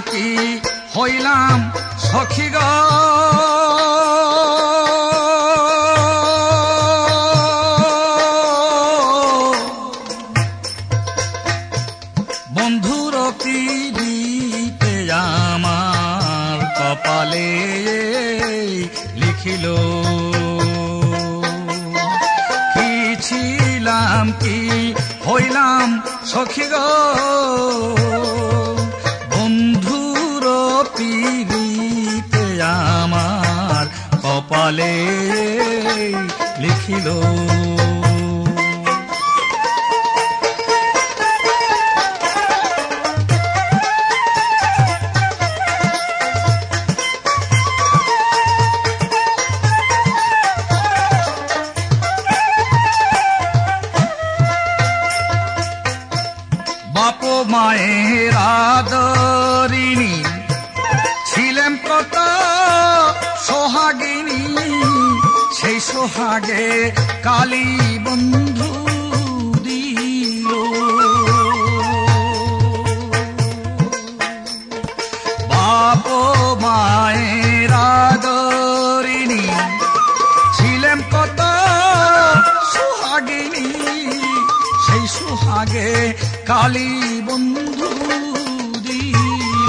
কি হইলাম সখী গো বন্ধুর পিড়িতে আমার কপালে লিখিল কি ছিলাম কি হইলাম সখী গো বন্ধুর পিড়িতে আমার কপালে লিখিল বাপ মায়ের আদরিণী ছিলেন কত সোহাগিনী সেই সোহাগে কালী বন্ধু দিল বাপ মায়ের আদরিণী ছিলেন কত সোহাগিনী সেই সোহাগে কালী বন্ধু দিল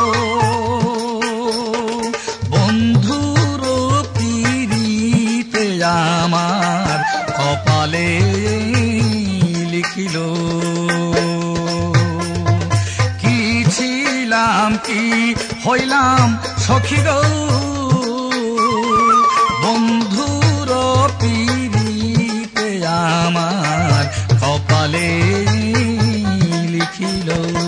বন্ধুর পিড়িতে আমার কপালে লিখিল কি ছিলাম কি হইলাম সখী গো বন্ধুর পিড়িতে আমার কপালে লিখিল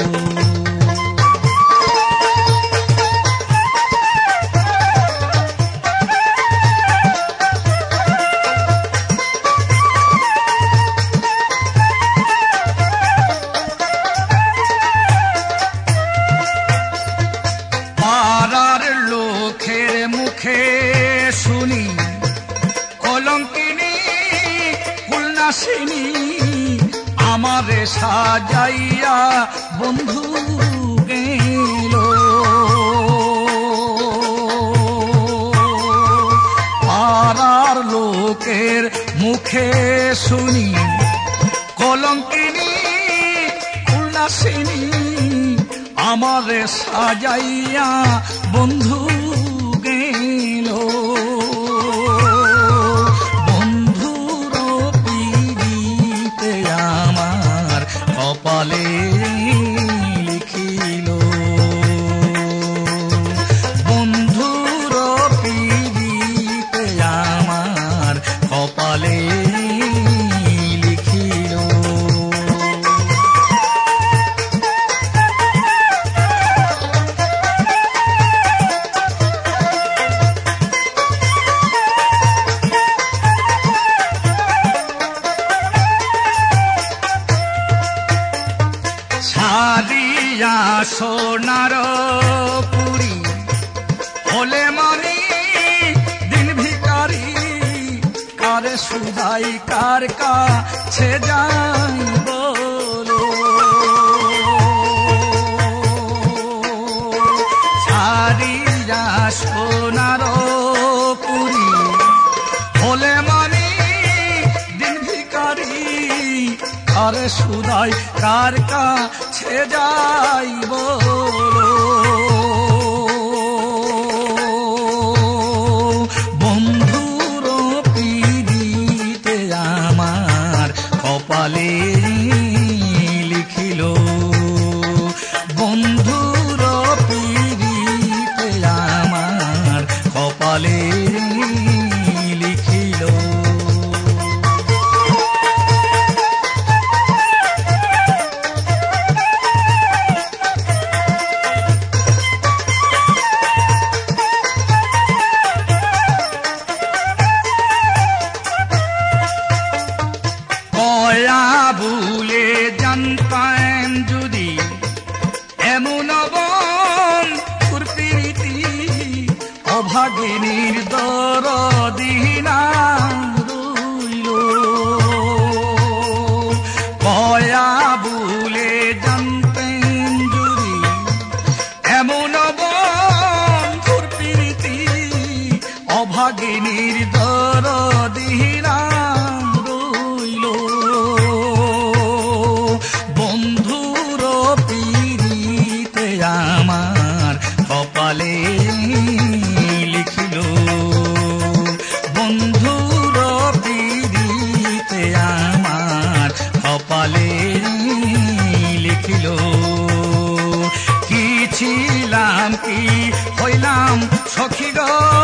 পাড়ার লোকের মুখে শুনি কলঙ্কিনী কুলনাশিনী আমারে সাজাইয়া বন্ধু গেল পাড়ার লোকের মুখে শুনি কলঙ্কিনী কুলনাশিনী আমারে সাজাইয়া বন্ধু গেল বন্ধুর পিড়িতে আমার কপালে লিখিল বন্ধুর পিড়িতে আমার কপালে লিখিল ছাড়িয়া সোনার পুরী হলে মানি দিন ভিখারি কারে সুধাই কার কাছে যাই বলো ছাড়িয়া সোনার পুরী হলে মানি দিন ভিখারি কারে সুধাই কার কাছে যাই বলো বন্ধুর পিড়িতে আমার কপালে লিখিল বন্ধুর পিড়িতে আমার কপালে লিখিল ভুলে জানতাম যদি এমন বন্ধুর প্রীতি অভাগিনীর দরদিনা রইল কয়া ভুলে জানতাম যদি এমন ভাগিনীর দরদিনা রইল। বন্ধুর পিরিতে আমার কপালে লিখিল, বন্ধুর পিরিতে আমার কপালে লিখিল। কি ছিলাম কি হইলাম সখী গো